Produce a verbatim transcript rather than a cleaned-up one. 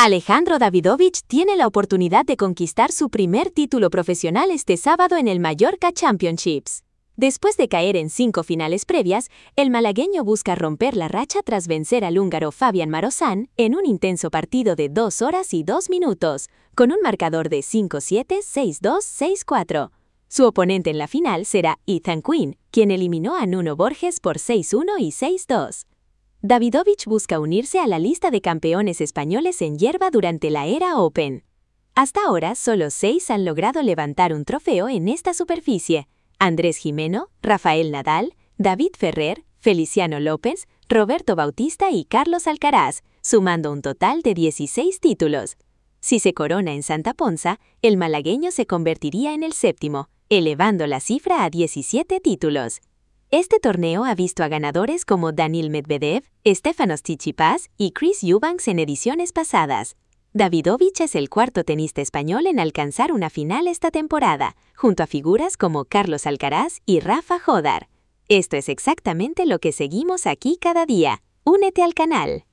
Alejandro Davidovich tiene la oportunidad de conquistar su primer título profesional este sábado en el Mallorca Championships. Después de caer en cinco finales previas, el malagueño busca romper la racha tras vencer al húngaro Fabián Marozsan en un intenso partido de dos horas y dos minutos, con un marcador de cinco siete, seis dos, seis cuatro. Su oponente en la final será Ethan Quinn, quien eliminó a Nuno Borges por seis uno y seis dos. Davidovich busca unirse a la lista de campeones españoles en hierba durante la era Open. Hasta ahora, solo seis han logrado levantar un trofeo en esta superficie: Andrés Gimeno, Rafael Nadal, David Ferrer, Feliciano López, Roberto Bautista y Carlos Alcaraz, sumando un total de dieciséis títulos. Si se corona en Santa Ponsa, el malagueño se convertiría en el séptimo, elevando la cifra a diecisiete títulos. Este torneo ha visto a ganadores como Daniil Medvedev, Stefanos Tsitsipas y Chris Eubanks en ediciones pasadas. Davidovich es el cuarto tenista español en alcanzar una final esta temporada, junto a figuras como Carlos Alcaraz y Rafa Jodar. Esto es exactamente lo que seguimos aquí cada día. Únete al canal.